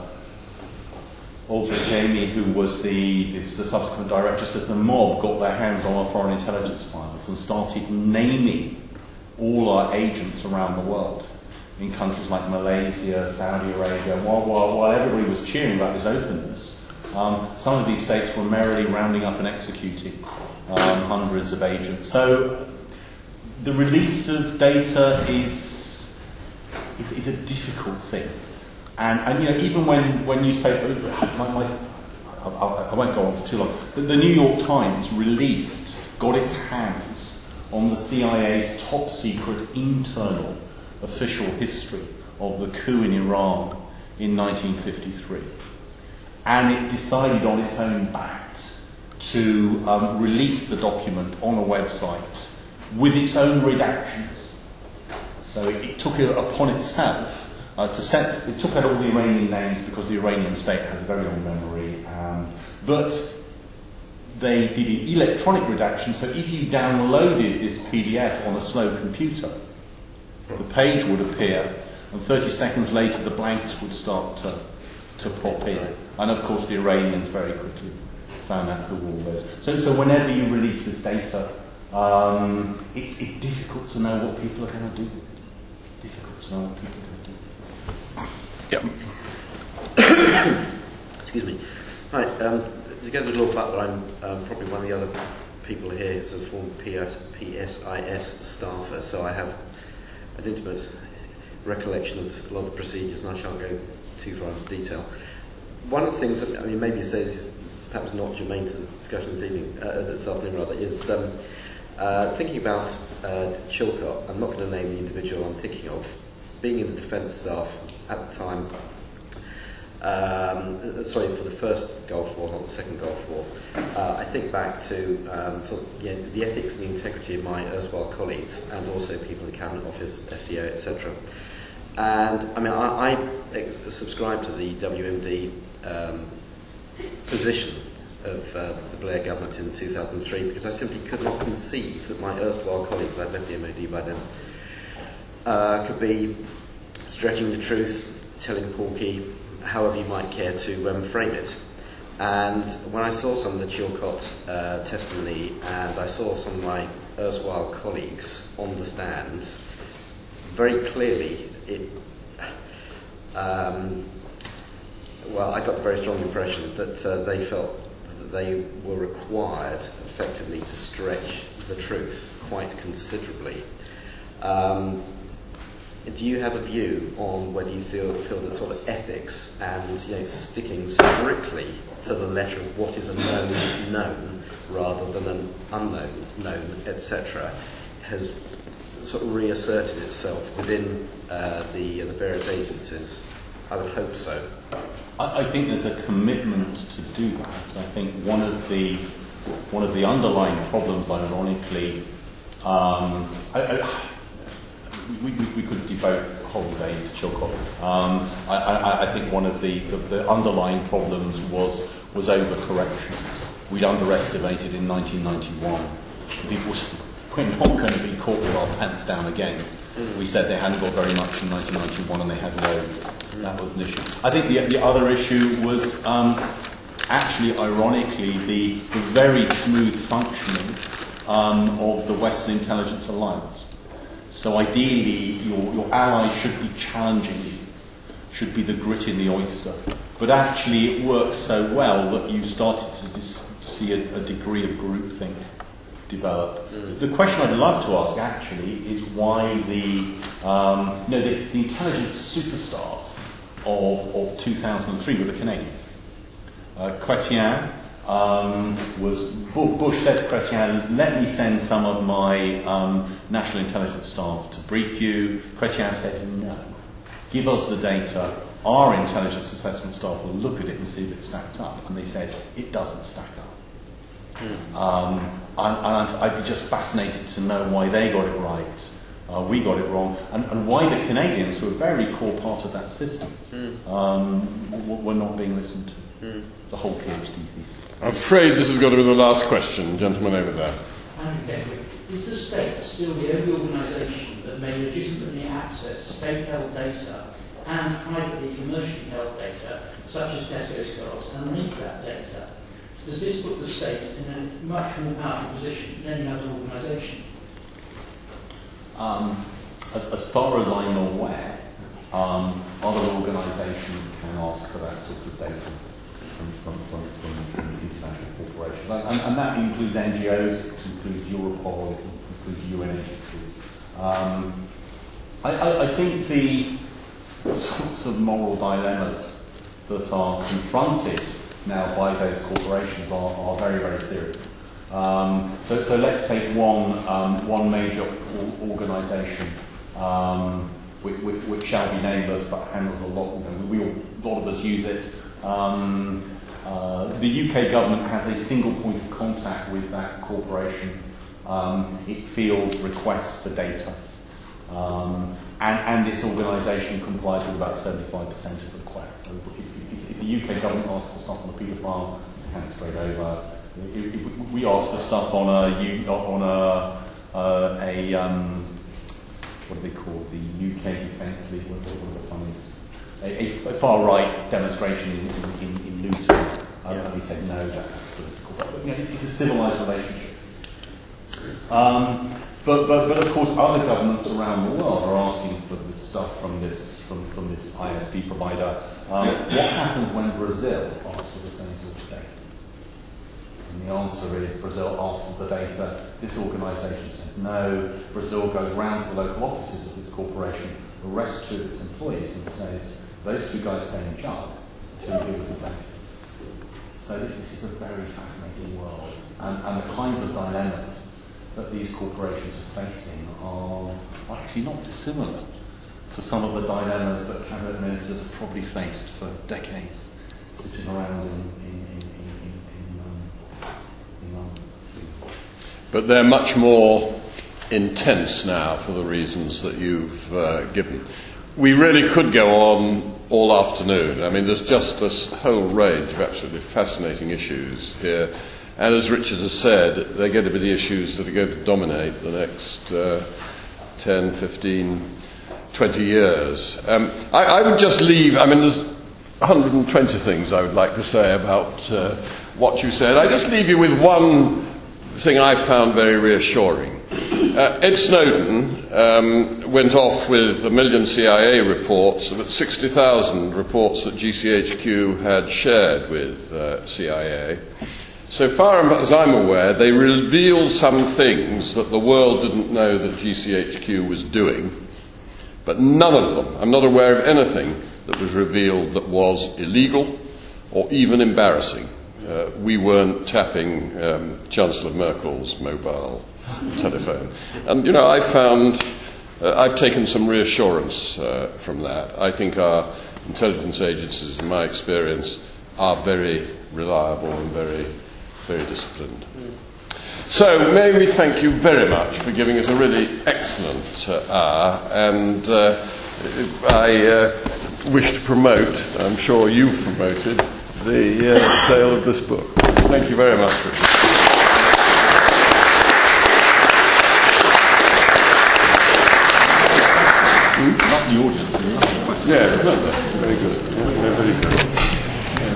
Olga Jamie, who was the, it's the subsequent director, said the mob got their hands on our foreign intelligence files and started naming all our agents around the world in countries like Malaysia, Saudi Arabia. While, while, while everybody was cheering about this openness, um, some of these states were merrily rounding up and executing um, hundreds of agents. So the release of data is, is, is a difficult thing. And, and you know, even when, when newspapers, my, my, I, I won't go on for too long, but the New York Times released, got its hands on the C I A's top secret internal official history of the coup in Iran in nineteen fifty-three. And it decided on its own bat to um, release the document on a website with its own redactions. So it, it took it upon itself uh, to set, it took out all the Iranian names because the Iranian state has a very long memory, um, but they did an electronic redaction, so if you downloaded this P D F on a slow computer, the page would appear, and thirty seconds later the blanks would start to, to pop in. And of course the Iranians very quickly found out who all those. So, so whenever you release this data, Um, it's, it's difficult to know what people are going to do. Difficult to know what people are going to do. Yeah. Excuse me. Hi. Um, together with Lord Butler, I'm um, probably one of the other people here who's a former P S I S staffer, so I have an intimate recollection of a lot of the procedures, and I shan't go too far into detail. One of the things, that, I mean, maybe say this is perhaps not germane to the discussion this evening, uh, this afternoon rather, is um, uh, thinking about uh, Chilcot. I'm not going to name the individual I'm thinking of. Being in the defence staff at the time, um, sorry, for the first Gulf War, not the second Gulf War, uh, I think back to um, sort of, you know, the ethics and the integrity of my erstwhile colleagues, and also people in the Cabinet Office, S E O, et cetera. And I mean, I, I subscribe to the W M D um, position of uh, the Blair government in two thousand three, because I simply could not conceive that my erstwhile colleagues, I'd left the M O D by then, uh, could be stretching the truth, telling porky, however you might care to um, frame it. And when I saw some of the Chilcot uh, testimony, and I saw some of my erstwhile colleagues on the stand, very clearly it um, well, I got the very strong impression that uh, they felt that they were required effectively to stretch the truth quite considerably. Um, do you have a view on whether you feel, feel that sort of ethics and, you know, sticking strictly to the letter of what is a known known rather than an unknown known, et cetera, has sort of reasserted itself within uh, the, uh, the various agencies? I would hope so. I, I think there's a commitment to do that. I think one of the one of the underlying problems, ironically, um, I, I, we, we, we could devote a whole day to Chilcot. Um, I, I, I think one of the, the, the underlying problems was was overcorrection. We'd underestimated in nineteen ninety-one. People we're not going to be caught with our pants down again. We said they hadn't got very much in nineteen ninety-one and they had loads. That was an issue. I think the, the other issue was um, actually, ironically, the, the very smooth functioning um, of the Western Intelligence Alliance. So ideally, your, your allies should be challenging you, should be the grit in the oyster. But actually, it works so well that you started to just see a, a degree of groupthink develop. Mm. The question I'd love to ask actually is why the um, you know, the, the intelligence superstars of, of two thousand three were the Canadians. Uh, Chrétien um, was Bush said to Chrétien, "Let me send some of my um, national intelligence staff to brief you." Chrétien said, "No, give us the data. Our intelligence assessment staff will look at it and see if it's stacked up." And they said it doesn't stack up. Mm. Um, and, and I'd be just fascinated to know why they got it right, uh, we got it wrong, and, and why the Canadians, who are a very core part of that system, mm. um, w- were not being listened to. Mm. It's a whole PhD thesis. I'm afraid this has got to be the last question. Gentleman over there. Okay. Is the state still the only organisation that may legitimately access state-held data and privately commercially held data, such as Tesco's cards, and link that data? Does this put the state in a much more powerful position than any other organisation? Um, as, as far as I'm aware, um, other organisations can ask for that sort of data from, from, from, from, from international corporations. And, and, and that includes N G Os, it includes Europol, it includes U N agencies. Um, I, I, I think the sorts of moral dilemmas that are confronted now by those corporations are, are very, very serious. Um, so, so let's take one um, one major o- organisation, um, which, which, which shall be nameless, but handles a lot. You know, we all, a lot of us use it. Um, uh, the U K government has a single point of contact with that corporation. Um, it fields requests for data, um, and, and this organisation complies with about seventy-five percent of the requests. So if, if the U K government asks for stuff on a Peter Pan, it hands straight over. If, if we ask for stuff on a on a uh, a um, what do they call the U K Defence League? What, what are the funnies? A, a far right demonstration in, in, in Luton, um, yeah. and they said no, that's political. But, you know, it's a civilised relationship. Um, but, but but of course, other governments around the world are asking for this stuff from this from, from this I S P provider. Um, what happens when Brazil asks for the same sort of data? And the answer is Brazil asks for the data. This organisation says no. Brazil goes round to the local offices of this corporation, arrests two of its employees, and says, those two guys stay in charge to deal with the data. So this, this is a very fascinating world, and, and the kinds of dilemmas that these corporations are facing are, are actually not dissimilar to some of the dilemmas that cabinet ministers have probably faced for decades, sitting around in, in, in, in, in, um, in London. But they're much more intense now for the reasons that you've uh, given. We really could go on all afternoon. I mean, there's just this whole range of absolutely fascinating issues here. And as Richard has said, they're going to be the issues that are going to dominate the next uh, ten, fifteen, twenty years. Um, I, I would just leave, I mean, there's one hundred twenty things I would like to say about uh, what you said. I just leave you with one thing I found very reassuring. Uh, Ed Snowden um, went off with a million C I A reports, about sixty thousand reports that G C H Q had shared with uh, C I A. So far as I'm aware, they revealed some things that the world didn't know that G C H Q was doing, but none of them, I'm not aware of anything that was revealed that was illegal or even embarrassing. Uh, we weren't tapping um, Chancellor Merkel's mobile telephone. And, you know, I found, uh, I've taken some reassurance uh, from that. I think our intelligence agencies, in my experience, are very reliable and very, very disciplined. So, may we thank you very much for giving us a really excellent uh, hour, and uh, I uh, wish to promote, I'm sure you've promoted, the uh, sale of this book. Thank you very much, Richard. Not the audience, yeah, no, that's very good. Yeah, very good.